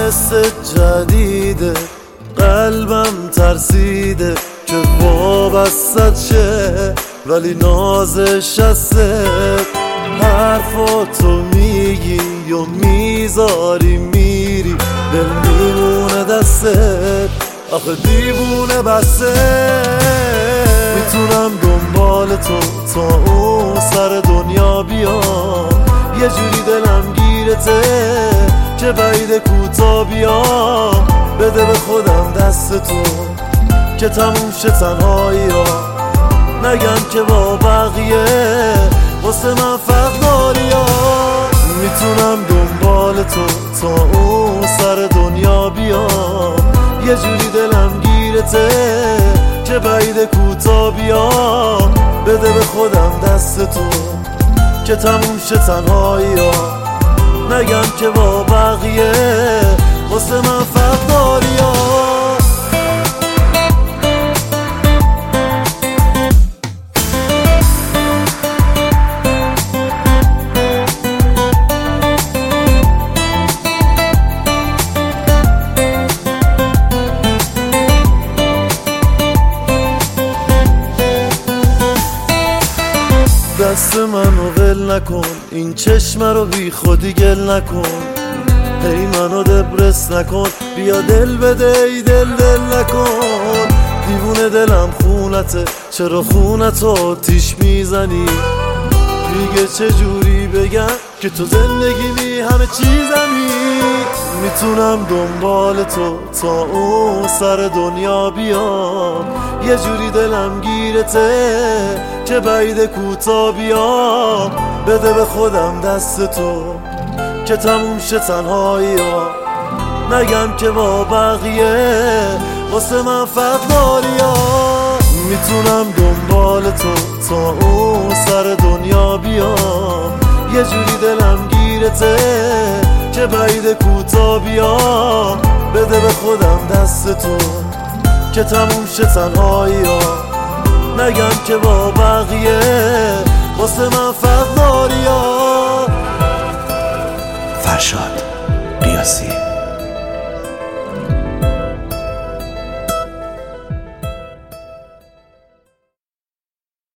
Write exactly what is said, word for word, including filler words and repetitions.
حس جدیده، قلبم ترسیده که وابستت شه، ولی نازش هسته. حرفاتو میگی یا میذاری میری، دل میمونه دستت، آخه دیوونه بسته. میتونم دنبال تو تا اون سر دنیا بیام، یه جوری دلم گیرته که بعید کوتا بیام. بده به خودم دست تو که تموم شه تنهایی ها، نگم که با بقیه واسه من فرق داری ها. میتونم دنبال تو تا اون سر دنیا بیام، یه جوری دلم گیرته که بعید کوتا بیام. بده به خودم دست تو که تموم شه تنهایی ها، نگم که با بقیه واسه من فرق داری ها. دست منو ول نکن، این چشم رو بی خودی گل نکن. هی منو دبرس نکن، بیا دل بده ای دل دل نکن. دیوونه دلم خونته، چرا خونتو آتیش میزنی؟ دیگه چجوری بگم که تو زندگیمی همه چیزمی؟ میتونم دنبال تو تا اون سر دنیا بیام، یه جوری دلم گیرته که بعید کوتا بیام. بده به خودم دست تو که تموم شه تنهایی ها، نگم که با بقیه واسه من فرق داری ها. میتونم دنبال تو تا اون سر دنیا بیام، یه جوری دلم گیرته که بعید کوتا بیام. بده به خودم دست تو که تموم شه تنهایی ها، نگم که با بقیه واسه من